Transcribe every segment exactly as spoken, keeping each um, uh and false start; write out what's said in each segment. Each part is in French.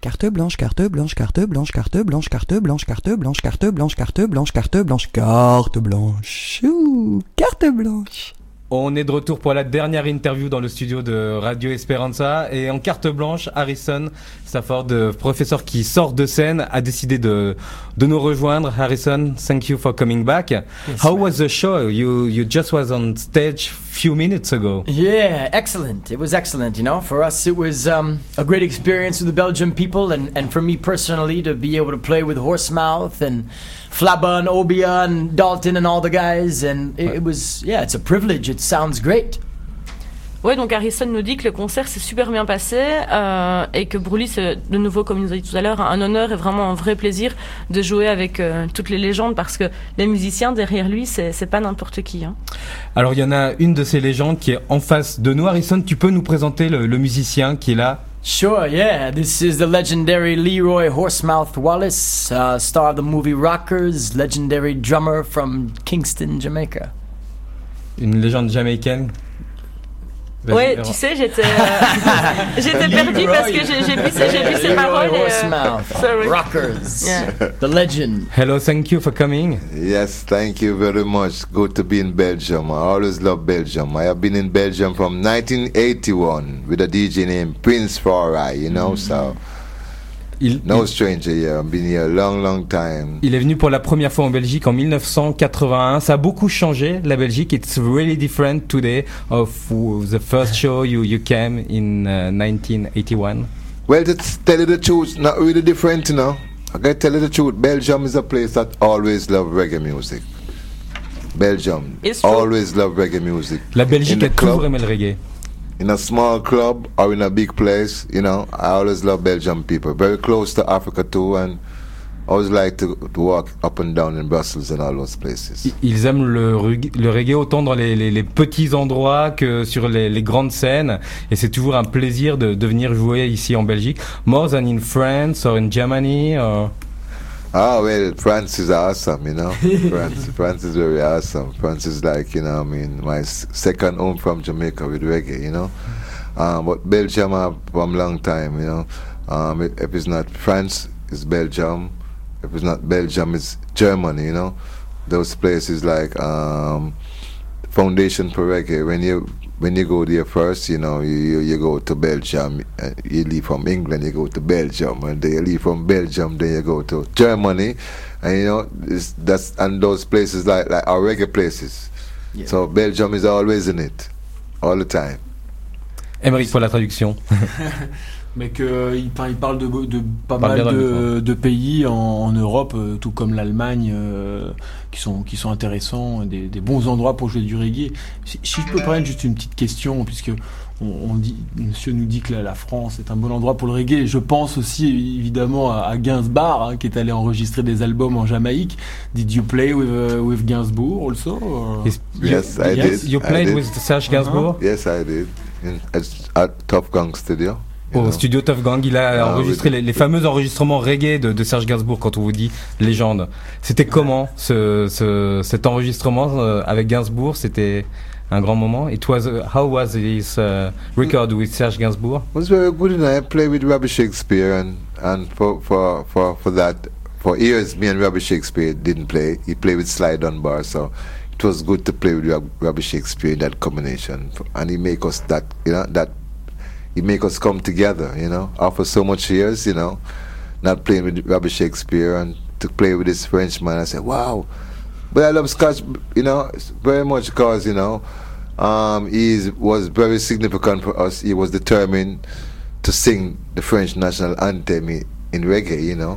Carte blanche, carte blanche, carte blanche, carte blanche, carte blanche, carte blanche, carte blanche, carte blanche, carte blanche, carte blanche. Ouh, carte blanche. On est de retour pour la dernière interview dans le studio de Radio Esperanza et en carte blanche, Harrison Stafford, professeur qui sort de scène, a décidé de de nous rejoindre. Harrison, thank you for coming back. Yes, How man. was the show? You you just was on stage few minutes ago. Yeah, excellent. It was excellent. You know, for us it was um, a great experience with the Belgian people, and and for me personally to be able to play with Horsemouth and Flabba and Obia and Dalton and all the guys, and it, it was, yeah, it's a privilege. It sounds great. Ouais, donc Harrison nous dit que le concert s'est super bien passé euh, et que pour lui, c'est de nouveau, comme il nous a dit tout à l'heure, un honneur et vraiment un vrai plaisir de jouer avec euh, toutes les légendes, parce que les musiciens derrière lui, c'est, c'est pas n'importe qui. Hein. Alors il y en a une de ces légendes qui est en face de nous. Harrison, tu peux nous présenter le, le musicien qui est là? Sure, yeah. This is the legendary Leroy Horsemouth Wallace, uh, star of the movie Rockers, legendary drummer from Kingston, Jamaica. Une légende jamaïcaine. Vas-y, ouais, tu sais, j'étais, euh, j'étais perdu parce que j'ai, j'ai vu, j'ai vu ces paroles. Et, euh, Rockers, yeah. The legend. Hello, thank you for coming. Yes, thank you very much. Good to be in Belgium. I always love Belgium. I have been in Belgium from nineteen eighty-one with a D J named Prince Foray, you know, mm-hmm. so... Il, no il, stranger here. I've been here a long, long time. Il est venu pour la première fois en Belgique en dix-neuf cent quatre-vingt-un. Ça a beaucoup changé, la Belgique. It's really different today of the first show you, you came in uh, nineteen eighty-one. Well, to tell you the truth, not really different, you know. I gotta tell you the truth. Belgium is a place that always love reggae music. Belgium always love reggae music. La Belgique a toujours aimé le reggae. In a small club or in a big place, you know, I always love Belgian people. Very close to Africa too, and I always like to, to walk up and down in Brussels and all those places. Ils aiment le, le reggae autant dans les, les, les petits endroits que sur les, les grandes scènes, et c'est toujours un plaisir de, de venir jouer ici en Belgique. More than in France or in Germany or... Ah, well, France is awesome, you know. France, France is very awesome. France is like, you know, I mean, my second home from Jamaica with reggae, you know. Um, but Belgium, I've from a long time, you know. Um, if it's not France, it's Belgium. If it's not Belgium, it's Germany, you know. Those places like um, Foundation for Reggae. When you when you go there first, you know, you you go to Belgium. Uh, you leave from England, you go to Belgium, and then you leave from Belgium, then you go to Germany, and you know, it's, that's and those places like like our reggae places. Yeah. So Belgium is always in it, all the time. Émeric pour la traduction. Mais qu'il il parle de, de pas mal de, de pays en, en Europe, euh, tout comme l'Allemagne, euh, qui sont qui sont intéressants, des, des bons endroits pour jouer du reggae. Si, si je peux prendre juste une petite question, puisque on, on dit, Monsieur nous dit que la, la France est un bon endroit pour le reggae. Et je pense aussi évidemment à, à Gainsbourg, hein, qui est allé enregistrer des albums en Jamaïque. Did you play with uh, with Gainsbourg also? Or? Yes, yes, I yes, did. You played I did. with Serge Gainsbourg? Uh-huh. Yes, I did. In, at, at Tough Gang Studio. Au know. Studio Tough Gang, il a ah, enregistré oui. les, les fameux enregistrements reggae de, de Serge Gainsbourg, quand on vous dit légende. C'était comment ce, ce, cet enregistrement euh, avec Gainsbourg? C'était un grand moment. It was uh, how was this uh, record with Serge Gainsbourg? It was very good, and I played with Robbie Shakespeare, and and for for for for that for years, me and Robbie Shakespeare didn't play. He played with Sly Dunbar, so it was good to play with Robbie Shakespeare in that combination, and he make us that you know that. He make us come together, you know, after so much years, you know, not playing with Robbie Shakespeare and to play with this Frenchman. I said, wow. But I love Scotch, you know, very much because, you know, um, he was very significant for us. He was determined to sing the French national anthem in reggae, you know.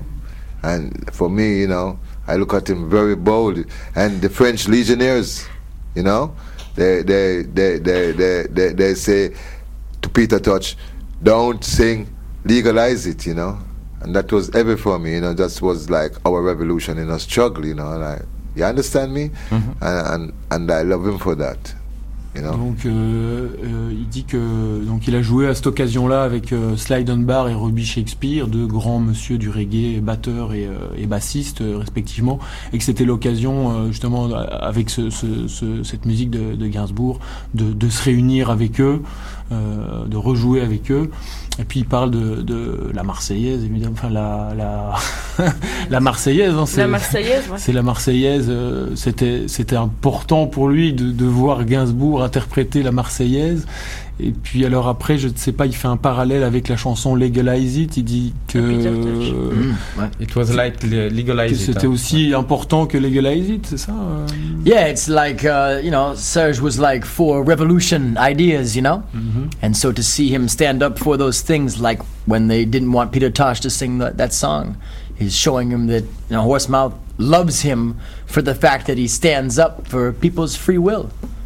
And for me, you know, I look at him very bold. And the French legionnaires, you know, they, they, they, they, they, they, they say, to Peter Touch, don't sing, legalize it, you know. And that was heavy for me, you know. That was like our revolution in a struggle, you know. And I, you understand me? Mm-hmm. and, and and I love him for that, you know. Donc euh, euh, il dit que donc il a joué à cette occasion-là avec euh, Sly Dunbar et Robbie Shakespeare, deux grands monsieur du reggae, batteurs et, euh, et bassistes euh, respectivement, et que c'était l'occasion euh, justement avec ce, ce, ce, cette musique de, de Gainsbourg de, de se réunir avec eux. euh, de rejouer avec eux. Et puis il parle de, de la Marseillaise, évidemment, enfin la la la Marseillaise. Hein, c'est, la Marseillaise, ouais. C'est la Marseillaise. Euh, c'était c'était important pour lui de, de voir Gainsbourg interpréter la Marseillaise. Et puis alors après, je ne sais pas, il fait un parallèle avec la chanson Legalize It. Il dit que euh, Mm, ouais. It was like le- legalize que it, c'était hein. aussi important que Legalize It, c'est ça euh Yeah, it's like, uh, you know, Serge was like for revolution ideas, you know? Mhm. And so to see him stand up for those things, like when they didn't want Peter Tosh to sing that, that song, he's showing him that, you know, Horsemouth loves him for the fact that he stands up for people's free will.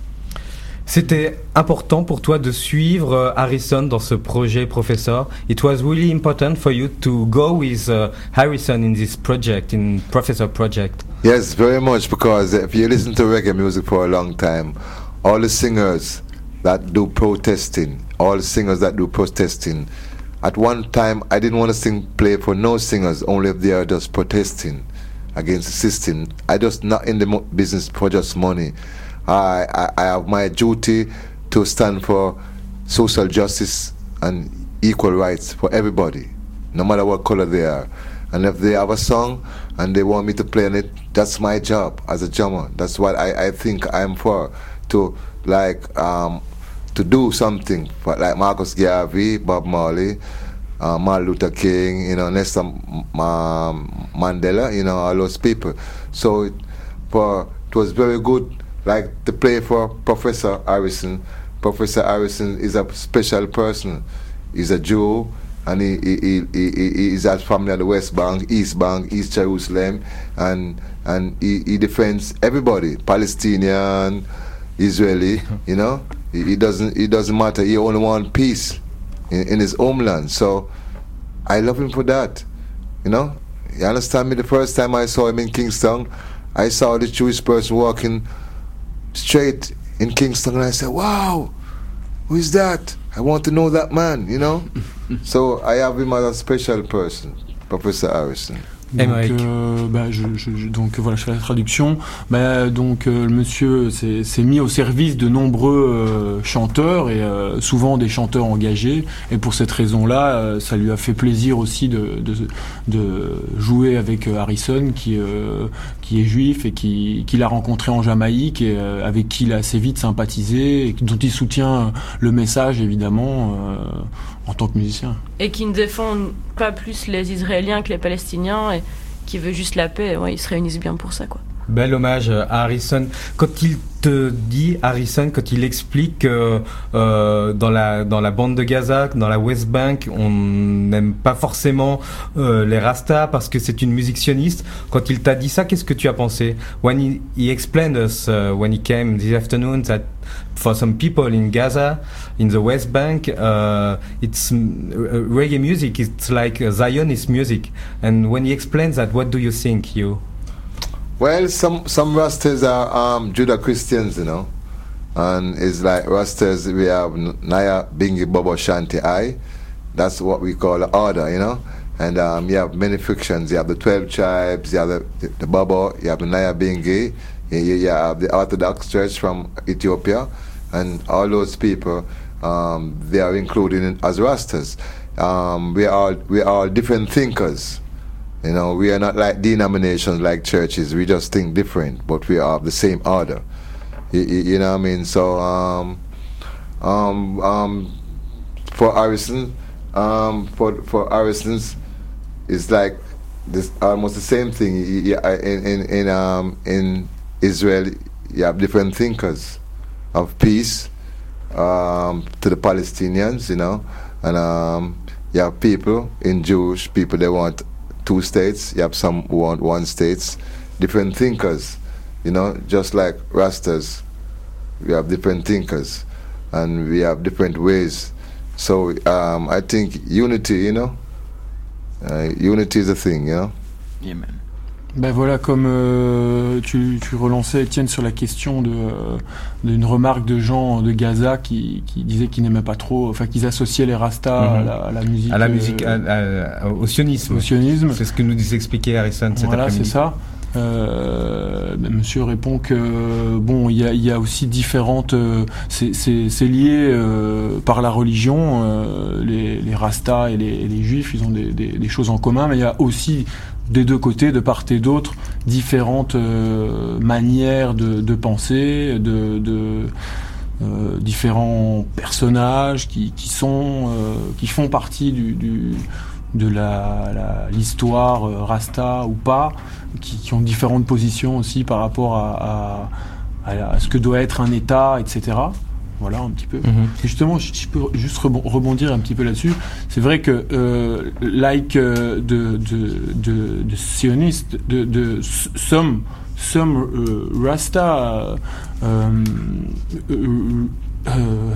C'était important pour toi de suivre euh, Harrison dans ce projet, professeur. It was really important for you to go with uh, Harrison in this project, in Professor project. Yes, very much, because if you listen to reggae music for a long time, all the singers that do protesting, all the singers that do protesting, at one time I didn't want to sing, play for no singers, only if they are just protesting against the system. I just not in the mo- business for just money. I, I, I have my duty to stand for social justice and equal rights for everybody, no matter what color they are. And if they have a song and they want me to play on it, that's my job as a drummer. That's what I, I think I'm for, to like um, to do something for, like Marcus Garvey, Bob Marley, uh, Martin Luther King, you know, Nelson um, Mandela, you know, all those people. So it, for, it was very good, like to play for Professor Harrison. Professor Harrison is a special person. He's a Jew, and he he he, he, he is at family at the West Bank, East Bank, East Jerusalem, and and he, he defends everybody, Palestinian, Israeli. You know, he, he doesn't he doesn't matter. He only wants peace in, in his homeland. So I love him for that. You know, you understand me? The first time I saw him in Kingston, I saw this Jewish person walking straight in Kingston, and I said, wow, who is that? I want to know that man, you know. So I have him as a special person, Professor Harrison. Donc, Émeric. euh, bah, je, je, je- donc voilà, je fais la traduction. Bah, donc euh, le monsieur s'est, s'est mis au service de nombreux euh, chanteurs et euh, souvent des chanteurs engagés. Et pour cette raison-là, euh, ça lui a fait plaisir aussi de, de, de jouer avec euh, Harrison, qui, euh, qui est juif et qui, qui l'a rencontré en Jamaïque et euh, avec qui il a assez vite sympathisé et dont il soutient le message évidemment euh, en tant que musicien. Et qui ne défend pas plus les Israéliens que les Palestiniens et qui veut juste la paix. Ouais, ils se réunissent bien pour ça, quoi. Bel hommage à Harrison. Quand il te dit, Harrison, quand il explique que euh, dans la dans la bande de Gaza, dans la West Bank, on n'aime pas forcément euh, les Rastas parce que c'est une musique sioniste. Quand il t'a dit ça, qu'est-ce que tu as pensé? When he, he explained us uh, when he came this afternoon that for some people in Gaza, in the West Bank, uh, it's uh, reggae music. It's like Zionist music. And when he explains that, what do you think, you? Well, some some Rastas are um, Judah Christians, you know, and it's like Rastas. We have Naya, Bingi, Bobo, Shanti, I. That's what we call the order, you know. And um, you have many fictions. You have the twelve tribes. You have the the, the Bobo. You have the Naya, Bingi. You, you you have the Orthodox Church from Ethiopia, and all those people. Um, they are included in, as Rastas. Um, we are we are different thinkers. You know, we are not like denominations, like churches. We just think different, but we are of the same order. You, you, you know what I mean? So, um, um, um, for Harrison, um, for for Harrison's, it's like this almost the same thing. You- you- In in in um in Israel, you have different thinkers of peace um, to the Palestinians, you know, and um, you have people in Jewish people they want two states. You have some who want one states. Different thinkers, you know, just like Rastas. We have different thinkers, and we have different ways. So um, I think unity, you know, uh, unity is a thing, you know. Yeah, man. Ben voilà, comme euh, tu, tu relançais Étienne sur la question de euh, d'une remarque de gens de Gaza qui, qui disaient qu'ils n'aimaient pas trop, enfin qu'ils associaient les Rastas Mhm. à, la, à la musique, À la euh, musique, à- à- au sionisme. au sionisme. C'est ce que nous expliquait Harrison cet Voilà, après-midi. c'est ça. Euh, monsieur répond que bon, il y a, y a aussi différentes. Euh, c'est, c'est, c'est lié euh, par la religion. Euh, les, les Rastas et les, et les Juifs, ils ont des, des, des choses en commun, mais il y a aussi des deux côtés, de part et d'autre, différentes euh, manières de, de penser, de, de euh, différents personnages qui, qui sont, euh, qui font partie du, du de la, la l'histoire euh, Rasta ou pas, qui, qui ont différentes positions aussi par rapport à, à, à, à ce que doit être un État, et cetera. Voilà un petit peu. Mm-hmm. Et justement, je, je peux juste rebondir un petit peu là-dessus. C'est vrai que, euh, like euh, de, de, de, de sionistes, de, de some, some uh, Rasta uh, um, uh, uh,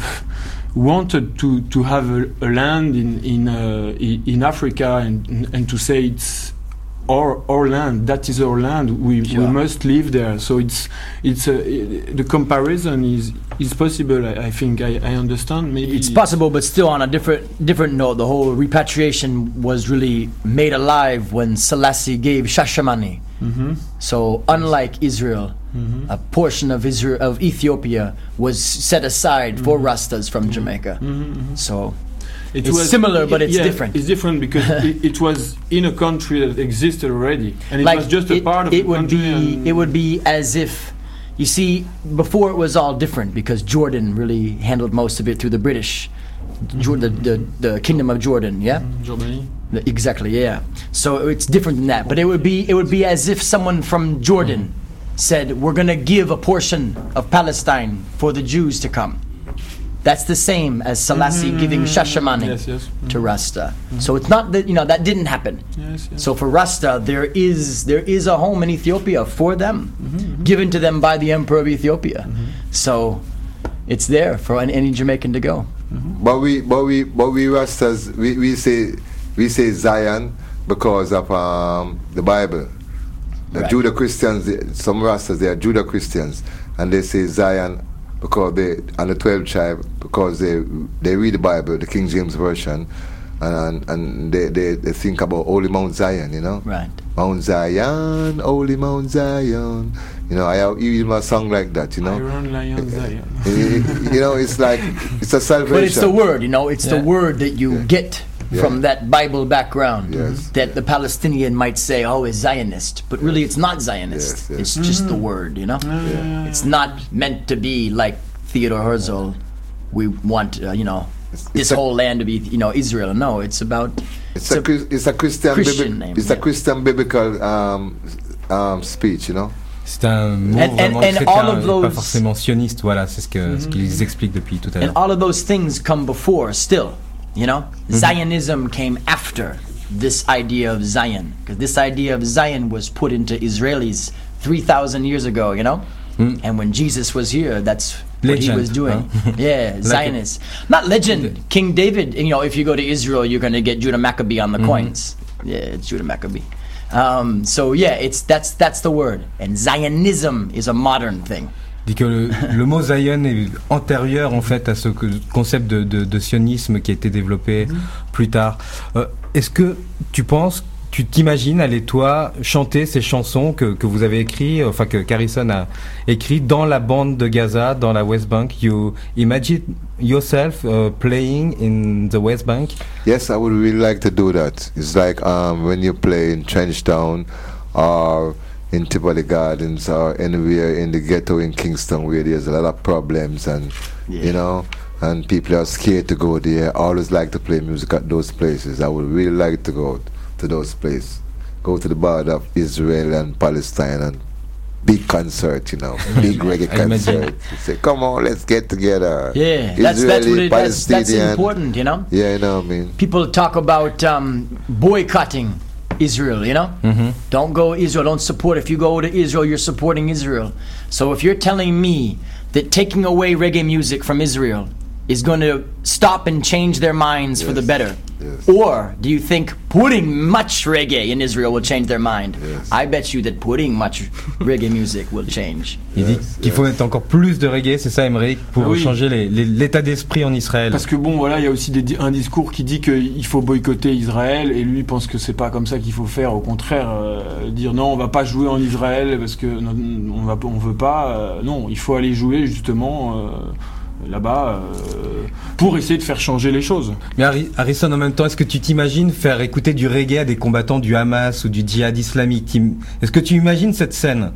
wanted to, to have a, a land in in, uh, in Africa and, and to say it's our our land, that is our land, we Sure. we must live there. So it's it's a, the comparison is is possible. I, I think I, I understand. Maybe It's possible, but still on a different different note. The whole repatriation was really made alive when Selassie gave Shashamani. Mhm. So unlike Israel, Mhm. a portion of Israel of Ethiopia was set aside for Rastas from Jamaica. Mhm. So It It's similar, but it's yeah, different. It's different because it, it was in a country that existed already, and it like was just a it, part of it the would country. be and it would be as if, you see, before it was all different because Jordan really handled most of it through the British, Jor- the, the the Kingdom of Jordan, yeah. Germany. Exactly, yeah. So it's different than that. But it would be it would be as if someone from Jordan said, "We're going to give a portion of Palestine for the Jews to come." That's the same as Selassie giving Shashamani Yes, yes. to Rasta. So it's not that, you know, that didn't happen. Yes, yes. So for Rasta, there is there is a home in Ethiopia for them, given to them by the Emperor of Ethiopia. So it's there for an, any Jamaican to go. But we, but we, but we Rastas, we, we say, we say Zion because of um, the Bible. The Right. Judah Christians, they- some Rastas, they are Judah Christians, and they say Zion because they, and the twelve tribe, because they they read the Bible, the King James version, and and they, they, they think about Holy Mount Zion, you know. Right. Mount Zion, Holy Mount Zion. You know, I have even a song like that, you know. Iron Lion Zion. you you know, it's like, it's a salvation. But it's the word, you know, it's the Yeah. word that you get Yeah. from that Bible background. Yes. That the Palestinian might say, oh, it's Zionist. But really it's not Zionist. Yes, yes. It's just the word, you know. Yeah. It's not meant to be like Theodore Herzl. We want, uh, you know, It's- this it's a- whole land to be, you know, Israel. No, it's about. It's a, Chris- it's a Christian, Christian bibi- name, it's yeah. a Christian biblical um, um, speech, you know. C'est un mot And- and- vraiment and chrétien, all of et pas those- forcément sioniste. Voilà, c'est ce que ce qu'ils expliquent depuis tout à And l'heure. all of those things come before still, you know. Zionism came after this idea of Zion, because this idea of Zion was put into Israelis three thousand years ago, you know. Mm. And when Jesus was here, that's what he Legend, was doing. huh? Yeah, Zionist. Not legend. King David, you know, if you go to Israel, you're going to get Judah Maccabee on the coins. Yeah, it's Judah Maccabee. Um, so yeah, it's that's that's the word. And Zionism is a modern thing. Dit que le, le mot Zion est antérieur en fait à ce que- concept de, de, de sionisme qui a été développé plus tard. Euh, Est-ce que tu penses, tu t'imagines aller toi chanter ces chansons que, que vous avez écrites, enfin que Harrison a écrit dans la bande de Gaza, dans la West Bank? You imagine yourself uh, playing in the West Bank? Yes, I would really like to do that. It's like um, when you play in Trenchtown or in Tivoli Gardens or anywhere in the ghetto in Kingston where there's a lot of problems and, you know, and people are scared to go there. I always like to play music at those places. I would really like to go to those places. Go to the border of Israel and Palestine and big concert, you know, big reggae I imagine. concert. Say, come on, let's get together. Yeah, that's that's what Israeli, it, that's, that's Palestinian. important, you know. Yeah, you know what I mean. People talk about um, boycotting Israel, you know? Mhm. Don't go Israel, don't support. If you go to Israel, you're supporting Israel. So if you're telling me that taking away reggae music from Israel is going to stop and change their minds yes. for the better? Yes. Or do you think putting much reggae in Israel will change their mind? Yes. I bet you that putting much reggae music will change. Il dit Yes, qu'il faut yes. mettre encore plus de reggae, c'est ça, Emmerich, pour Ah oui. changer les- les- l'état d'esprit en Israël. Parce que bon, voilà, il y a aussi des di- un discours qui dit qu'il faut boycotter Israël, et lui pense que c'est pas comme ça qu'il faut faire. Au contraire, euh, dire non, on va pas jouer en Israël parce que non, on va, on veut pas. euh, non, il faut aller jouer justement euh, là-bas euh, pour essayer de faire changer les choses. Mais Harry- Harrison, en même temps, est-ce que tu t'imagines faire écouter du reggae à des combattants du Hamas ou du djihad islamique? T'im- Est-ce que tu imagines cette scène?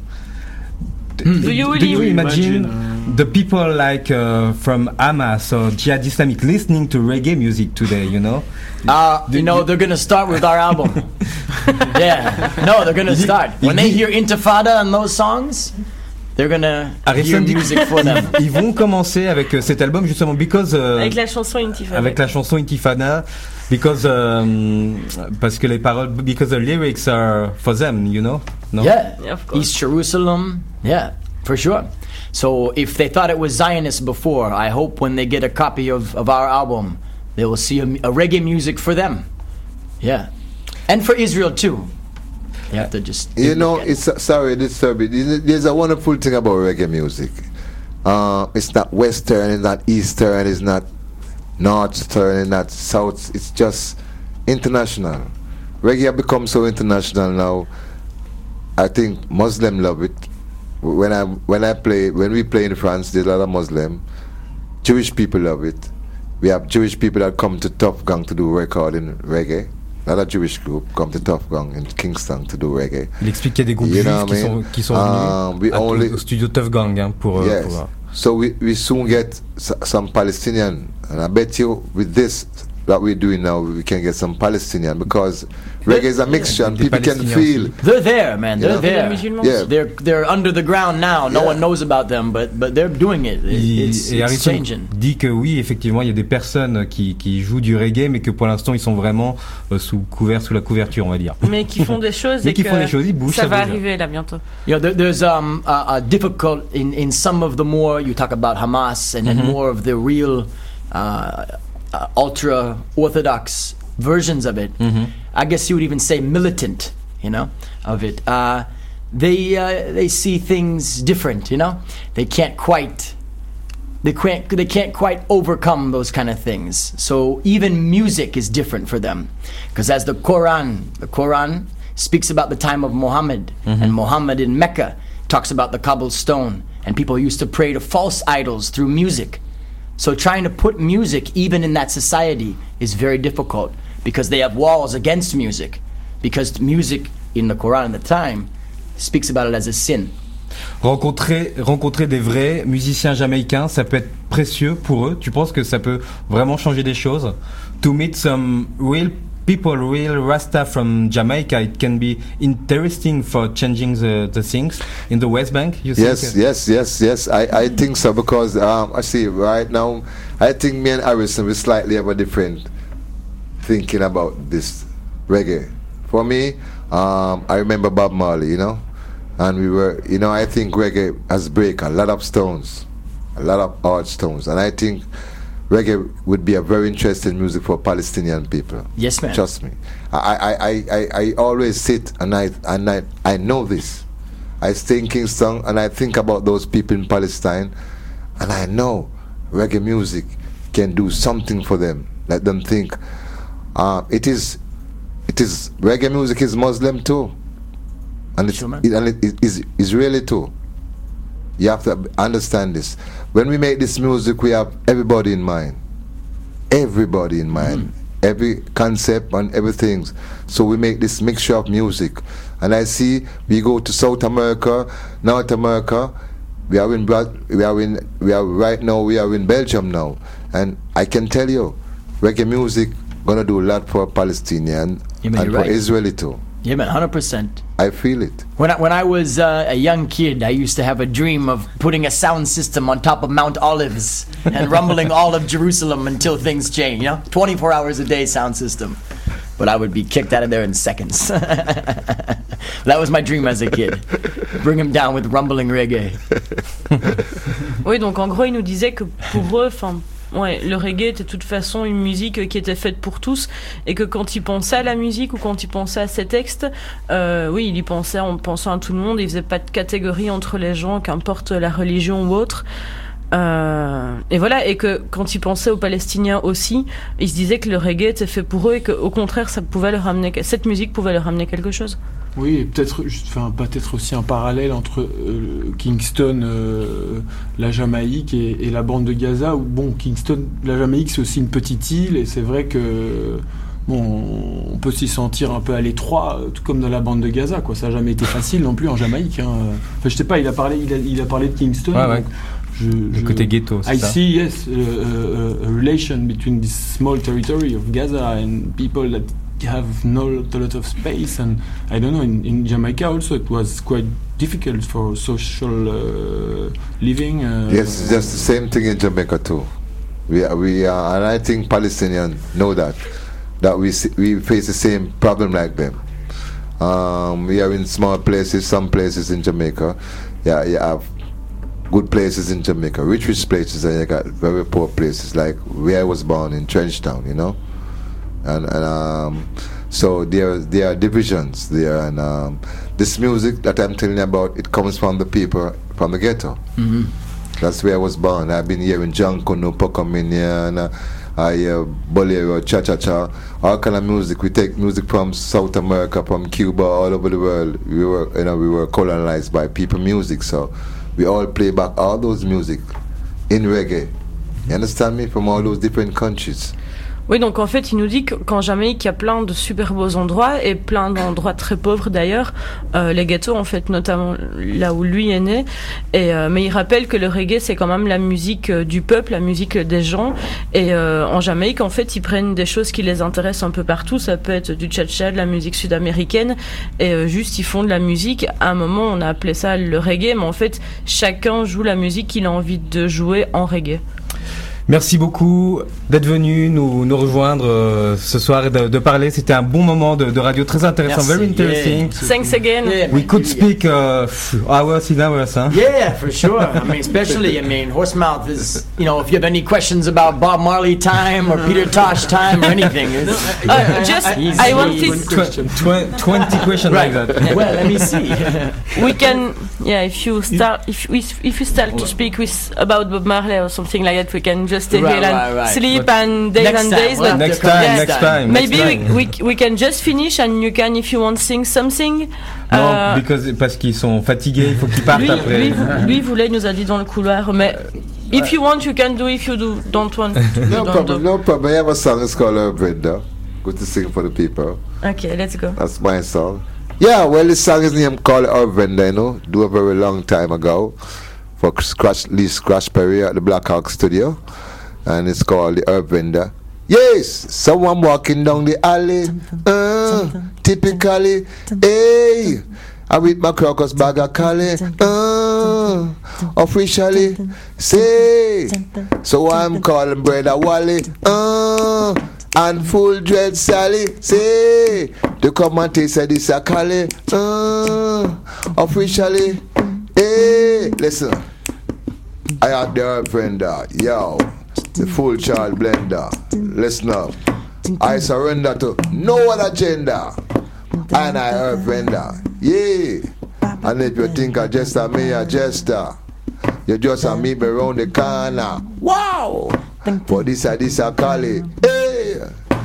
Do you really- Do you imagine Imagine, euh, the people like uh, from Hamas or Jihad Islamic listening to reggae music today, you know? Uh, you know, they're going to start with our album. Yeah. No, they're going to start. When they hear Intifada and those songs, they're going to hear Harrison dit music for them. ils vont commencer avec euh, cet album justement because euh, Avec la chanson Intifada. avec la chanson Intifada because euh, parce que les paroles because the lyrics are for them, you know? No? Yeah. Yeah, of course. East Jerusalem. Yeah, for sure. So if they thought it was Zionist before, I hope when they get a copy of, of our album, they will see a, a reggae music for them. Yeah. And for Israel too. They have to just... You know, look at it. it's uh, sorry, disturb it. There's a- There's a wonderful thing about reggae music. Uh, it's not Western, it's not Eastern, it's not Northern, it's not South. It's just international. Reggae have become so international now. I think Muslim love it. When I when I play when we play in France, there's a lot of Muslim. Jewish people love it. We have Jewish people that come to Tough Gang to do recording reggae. Another Jewish group come to Tough Gang in Kingston to do reggae. Il explique qu'il y a des groupes You juifs know what qui I sont mean? qui sont Um, venus we à- only- au studio Tough Gang hein, pour, euh, Yes. pour, euh, So we, we soon get s- some Palestinian, and I bet you with this that we're doing now, we can get some Palestinian because reggae is a mixture and Des people can Palestiniens feel. aussi. They're there, man. They're Yeah. there. Les musulmans Yeah. They're they're under the ground now. No Yeah. one knows about them, but but they're doing it. It- Il- It's, et it's Harrison changing. dit que oui, effectivement, il y a des personnes qui, qui jouent du reggae, mais que pour l'instant, ils sont vraiment euh, sous couvert, sous la couverture, on va dire. Mais qui font des choses Mais et qui que font des choses, ils bougent, ça ça va bouge. arriver là bientôt. You know, there, there's um a, a difficult in in some of the more you talk about Hamas and then Mhm. more of the real uh, uh, ultra orthodox versions of it. Mhm. I guess you would even say militant, you know, of it. Uh, they uh, they see things different, you know. They can't quite they can't they can't quite overcome those kind of things. So even music is different for them, because as the Quran, the Quran speaks about the time of Muhammad, and Muhammad in Mecca talks about the cobblestone, and people used to pray to false idols through music. So trying to put music even in that society is very difficult because they have walls against music, because music in the Quran at the time speaks about it as a sin. Rencontrer, rencontrer des vrais musiciens jamaïcains, ça peut être précieux pour eux. Tu penses que ça peut vraiment changer des choses? To meet some real people, real Rasta from Jamaica, it can be interesting for changing the, the things in the West Bank, you think? Yes, yes, yes, yes. I, I think so because um, I see right now. I think me and Harrison we slightly have a different thinking about this reggae. For me, um, I remember Bob Marley, you know, and we were, you know, I think reggae has break a lot of stones, a lot of hard stones, and I think reggae would be a very interesting music for Palestinian people. Yes, man. Trust me. I, I, I, I, I always sit and I, and I, I know this. I stay in Kingston and I think about those people in Palestine, and I know reggae music can do something for them. Let them think. Uh, it is, it is reggae music is Muslim too, and it's Sure, man. it, and it is Israeli too. You have to understand this. When we make this music, we have everybody in mind. Everybody in mind. Every concept and everything. So we make this mixture of music. And I see we go to South America, North America. We are in Bra- we are in we are right now we are in Belgium now. And I can tell you, reggae music gonna do a lot for Palestinian Yeah, man, and you're for right. Israeli too. Yeah, man, one hundred percent. I feel it. When I, when I was uh, a young kid, I used to have a dream of putting a sound system on top of Mount Olives and rumbling all of Jerusalem until things change, you know? twenty-four hours a day sound system. But I would be kicked out of there in seconds. That was my dream as a kid. Bring him down with rumbling reggae. Oui, donc en gros, il nous disait que pour eux, enfin, ouais, le reggae était de toute façon une musique qui était faite pour tous et que quand il pensait à la musique ou quand il pensait à ses textes, euh, oui, il y pensait en pensant à tout le monde. Il faisait pas de catégorie entre les gens, qu'importe la religion ou autre. Euh, et voilà, et que quand il pensait aux Palestiniens aussi, il se disait que le reggae était fait pour eux et qu'au contraire, ça pouvait leur ramener, cette musique pouvait leur ramener quelque chose. Oui, et peut-être, enfin, peut-être aussi un parallèle entre euh, Kingston, euh, la Jamaïque et, et la bande de Gaza. Où, bon, Kingston, la Jamaïque, c'est aussi une petite île, et c'est vrai que bon, on peut s'y sentir un peu à l'étroit, tout comme dans la bande de Gaza, quoi. Ça n'a jamais été facile non plus en Jamaïque. Hein. Enfin, je sais pas, il a parlé, il a, il a parlé de Kingston. Ouais, ouais. Je, le je, côté ghetto, c'est I ça. see, yes, uh, uh, a relation between this small territory of Gaza and people that have not a lot of space, and I don't know, in, in Jamaica also it was quite difficult for social uh, living. Uh, Yes, it's just the same thing in Jamaica too. We are, we are, and I think Palestinians know that, that we see, we face the same problem like them. Um, we are in small places, some places in Jamaica, yeah, you have good places in Jamaica, rich, rich places, and you got very poor places, like where I was born in Trenchtown, you know? And, and um, so there, there are divisions there, and um, this music that I'm telling you about, it comes from the people from the ghetto. Mm-hmm. That's where I was born. I've been hearing Jankono, Pocominian, I hear Bolero, Cha-Cha-Cha, all kind of music. We take music from South America, from Cuba, all over the world. We were, you know, we were colonized by people music, so we all play back all those music in reggae. You understand me? From all those different countries. Oui, donc en fait, il nous dit qu'en Jamaïque, il y a plein de super beaux endroits et plein d'endroits très pauvres d'ailleurs, euh, les ghettos en fait, notamment là où lui est né. Et, euh, mais il rappelle que le reggae, c'est quand même la musique euh, du peuple, la musique des gens. Et euh, en Jamaïque, en fait, ils prennent des choses qui les intéressent un peu partout. Ça peut être du cha-cha, de la musique sud-américaine. Et euh, juste, ils font de la musique. À un moment, on a appelé ça le reggae, mais en fait, chacun joue la musique qu'il a envie de jouer en reggae. Merci beaucoup d'être venu nous, nous rejoindre euh, ce soir et de, de parler. C'était un bon moment de, de radio très intéressant. Merci. Very interesting. Yeah. Thanks again. Yeah, We man. could speak uh, hours and hours, huh? Yeah, for sure. I mean, especially, I mean, Horsemouth is, you know, if you have any questions about Bob Marley time or Peter Tosh time or anything. It's, Uh, just, I wanted, Tw- tw- twenty questions right. like that. Well, let me see. we can, yeah, if you start, if we, if you start to speak with about Bob Marley or something like that, we can just stay Right, here and right, right. sleep But and days next and time, days. we'll But have Next to come time, next next time. maybe next we, time. we we can just finish and you can, if you want, sing something. Non, Uh, because, parce qu'ils sont fatigués, il faut qu'ils partent lui, après. lui, lui voulait, il nous a dit dans le couloir, mais if you want, you can do. If you do, don't want, to, you No don't problem, do. no problem. I have a song, it's called uh, Brenda. Good to sing for the people. Okay, let's go. That's my song. Yeah, well, this song is named called Herb Venda, you know, do a very long time ago for Scratch, Lee Scratch Perry at the Black Hawk Studio, and it's called the Herb Venda. Yes, someone walking down the alley, uh, typically, hey, I with my crocus bag of Cali, uh, officially, say, so I'm calling Brother Wally, uh, and full dread Sally, say, to come and taste of this a Cali, uh, officially, hey, listen, I have the herb blender, yo, the full child blender, listen up, I surrender to no other gender, and I herb blender, yeah, and if you think I just a me a jester, you just a meet me around the corner, wow, for this a this a Cali, hey,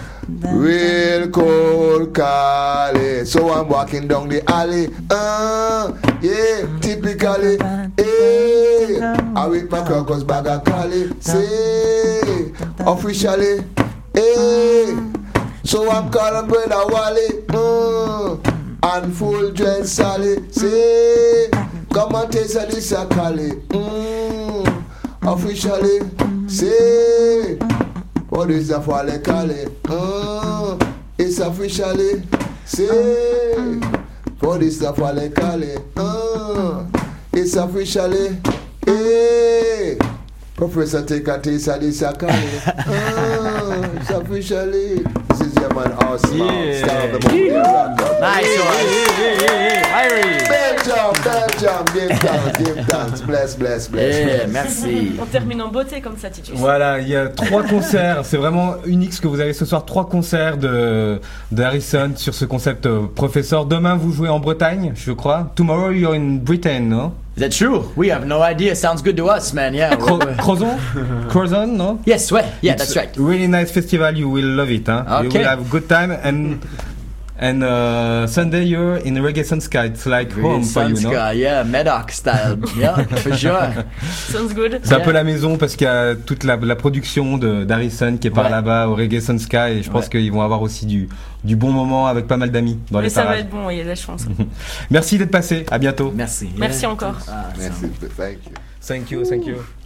real cold Cali, so I'm walking down the alley, uh, yeah, typically, hey, I with my crocus bag of Cali, say, officially, hey, so I'm calling Brother Wally, uh, and full dress Sally, say, come and taste of this a Cali, mm, officially, say, what is the Wally Cali, uh, it's officially, say, what is the Wally Cali, uh, it's officially, hey, Professor take a taste of this a Cali, uh, it's officially, this is your man Horsemouth, Yeah. star of the movie. Nice one. Belgium. time, John. Give thanks, give thanks. Bless, bless, bless. Yeah, merci. On termine en beauté comme ça, Titus. Voilà, il y a trois concerts. C'est vraiment unique ce que vous avez ce soir. Trois concerts de, de Harrison sur ce concept euh, professeur. Demain, vous jouez en Bretagne, je crois. Tomorrow, you're in Britain, no? Is that true? We have no idea. Sounds good to us, man. Yeah. Cro- Crozon? Crozon, no? Yes, ouais. Yeah, It's that's right. a really nice festival. You will love it, huh? You Okay. will have a good time. And and uh, Sunday, you're in Reggae Sun Sky. It's like home for you, no? Sanska, yeah, Medoc style. Yeah, for sure. Sounds good. C'est un Yeah. peu la maison parce qu'il y a toute la, la production de d'Harrison qui est par Ouais. là-bas au Reggae Sun Sky et je pense Ouais. qu'ils vont avoir aussi du, du bon moment avec pas mal d'amis dans Mais les ça va parages. être bon, il y a de la chance. Merci d'être passé, à bientôt. Merci. Merci Yeah. encore. Ah, Merci. Thank you. Thank you, thank you.